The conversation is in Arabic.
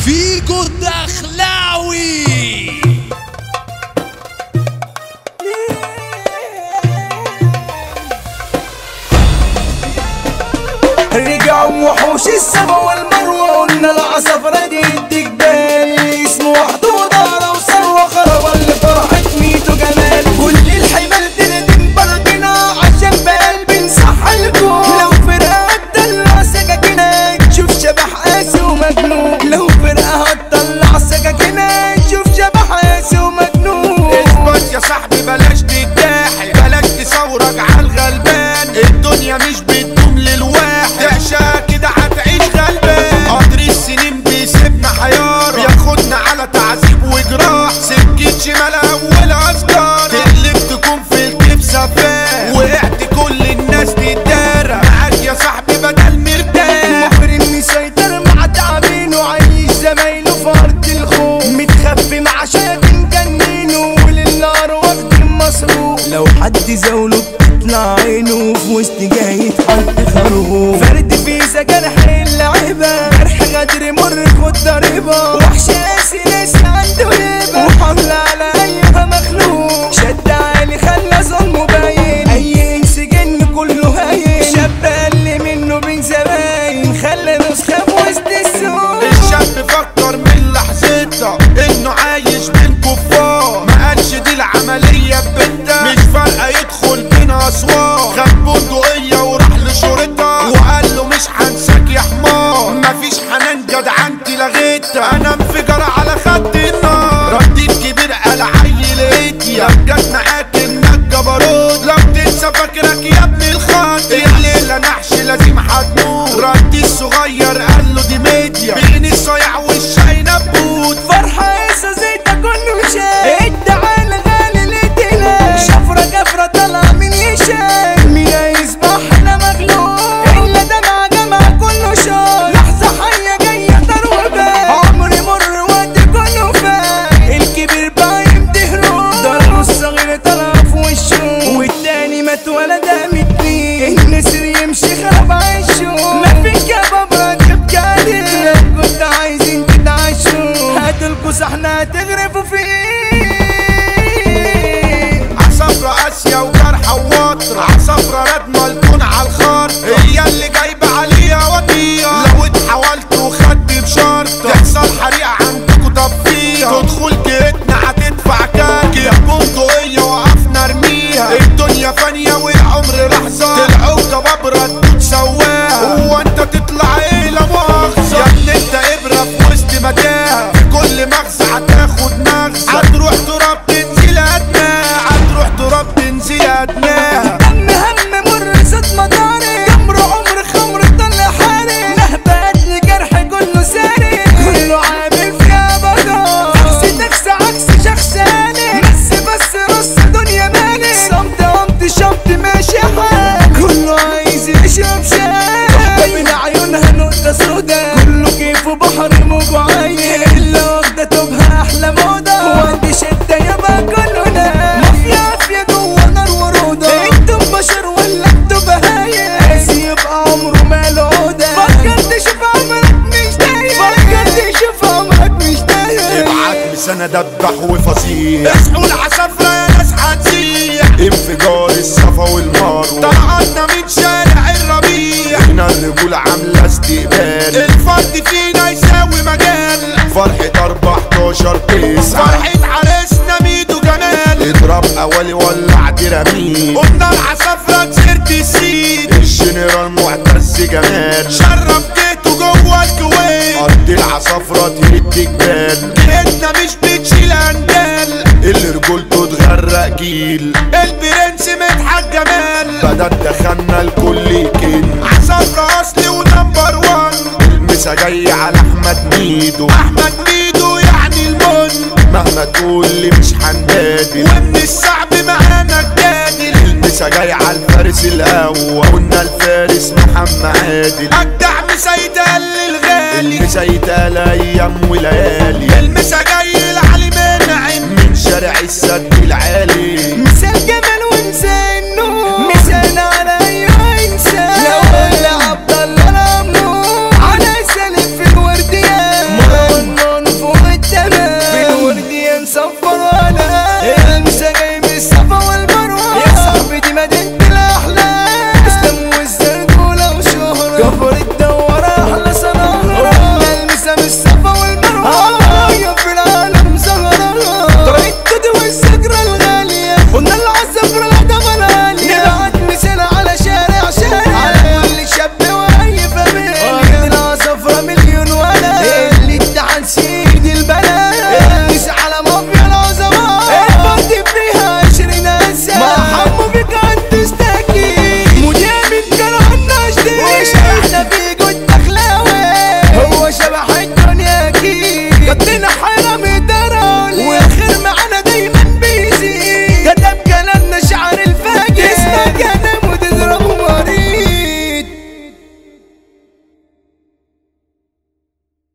فيجو الدخلاوي. رجعوا وحوش السما والمروة، قلنا العصفرة دي الدجبال اسمه وحده ودارة وثروة خربة اللي فرحت ميتو جمال. كل الحمال تندم بردنا عشان بقلبي نصح الكون. لو فرقة هتطلع سكاكينة تشوف شبح قاسي ومجنون. لو فرقة هتطلع سكاكينة تشوف شبح قاسي ومجنون. اثبت يا صاحبي بلاش تتاحي، بلاش تصورك عالغلبان. الدنيا مش بتدوم للواحد، تعشى كده هتعيش غلبان. قدر السنين بيسيبنا حيار، بياخدنا على تعذيب وجراح. سكة شمال اول اشجار، تقلب تكون في الكيف سفاح. وقعت كل الناس تتدارى معاك يا صاحبي بدل مرتاح. مخبر اني سيطر مع تعبينه، عايش زمايله في ارض الخوف. متخفي مع شياطين جنينه وللنار واخد المصروف. لو حد زاوله بتطلع عينه، في وسط جاي حد خروف. فرد فيزا جرح اللعيبة، جرح غدر مر خد ضريبة. وحش قاسي ناسي عنده هيبة، وحمل على ايها مخلوق. شد عالي خلى ظلمه باين، اي انس جن كله هاين. شاب قل منه بين زباين، خلى نسخة في وسط السوق. الشاب فكر من لحظتها انه عايش بين كفار. ما قالش دي العملية ببنتها، مش فارقة يدخل بين اسوار. خد بندقية وراح لشورتها وقال له مش هنساك يا حمار. مفيش حنان جدعنتي لغيتها، انا انفجر على خد النار. رديت كبير قال عيل ايديا، جت معاك انك جبروت. لو تنسى فاكرك يا ابن الخاطر، الليلة نحش لازم هتموت. ردي الصغير قال له دي ميديا، بين الصيع والشاي نبوت. فرحة قصة زيتها كله شاي، ادعى الغالي ليتنا. شفرة جفرة طالعة من يشاي، مين هيسبح احنا مغلوب. الا دمع جمع كله شاي، لحظة حية جاية دار وبال. عمري مر وقت كله فاي، الكبير بقى يمتهرون. ضربه الصغير طلع في وشه، والتاني مات ولا دام اتنين. النسر يمشي خرب عيشه، مفيش كبابرة تبكي عليه. لو كنت عايزين تتعشوا هاتلكوا صحن هتغرفوا فيه. عصفرة قاسية وجرحة ووطرة، عصفرة ردمة الكون عالخط. هي اللي جايبة عليها وطية، لو اتحاولت وخدت بشرطة تحصل حريقة عندكوا طفيها. تدخل جيتنا هتدفع كاكي، يا بندقية وقفنا ارميها. الدنيا فانية والعمر لحظة، طلعوا كبابرة تموت سواها. هو انت تطلع ايه لا مؤاخذة؟ يا ابني انت ابرة في وسط متاهة، في كل مغزى هتاخد مغزى. هتروح تراب تنزل ادناها، هتروح تراب تنزل ادناها. دم هم مر صدمة طاري، جمر عمر خمر طلع حاري. مهما قتل جرح كله ساري، كله عامل فيها بضار. عكس تكس عكس شخصاني، بس رص دنيا مالي. صمت قمت شمت ماشي حال، كله عايز يشرب شاي. تحت من عيونها نقطة سودا، كله كيف بحر موج وعين. اللي واخدة توبها أحلى موضة، وعندي شدة يابا كله ناس. مافيا عافية جوا نار ورودة، انتم بشر ولا انتوا بهايم. قاسي يبقى عمره ماله عودة، فكرت تشوف عمرك مش دايم. فكرت تشوف عمرك مش دايم. ابعت لسنة دبح وفصيح، اصحوا العصفرة يا ناس هتسيح. انفجار الصفا والمروة، طلعتنا من شارع الربيع. هنا الرجولة عاملة استقبال، الفرد فينا يساوي مجال. فرحة 14/9، فرحة عريسنا ميدو جمال. اضرب اولي ولع ديراميد، قلنا العصفرة تسيرت السيد. الجنرال معتز جمال، شرف جيته جوه الكويت. ارض العصفرة تهد جبال، جهتنا مش بتشيل اندال. اللي رجولته تغرق جيل، البرنس مدحت جمال. بدأت دخلنا الكل يكن، عصفرة اصلي ونمبر 1. المسا جاي على احمد ميدو، احمد ميدو يعني المن. مهما تقول لي مش هنبادل، ومن الصعب معانا الجادل. المسا جاي على الفارس الاول، قلنا الفارس محمد عادل. اجدع مسا يتقال الغالي، المسا يتقال ايام وليالي. المسا جاي لعلي منعم، من شارع السد العالي. مثال جمال وانسان النور، مثال على اي انسان. لو قلنا عبد الله رمو على سالف في الورديان. مش